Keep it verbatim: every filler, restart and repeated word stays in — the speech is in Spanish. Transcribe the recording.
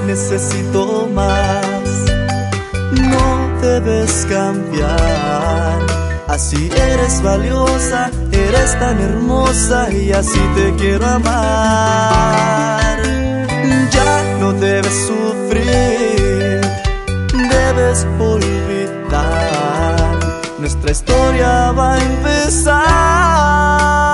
necesito más. No debes cambiar, así eres valiosa, eres tan hermosa y así te quiero amar. Ya no debes sufrir, debes olvidar, nuestra historia va a empezar.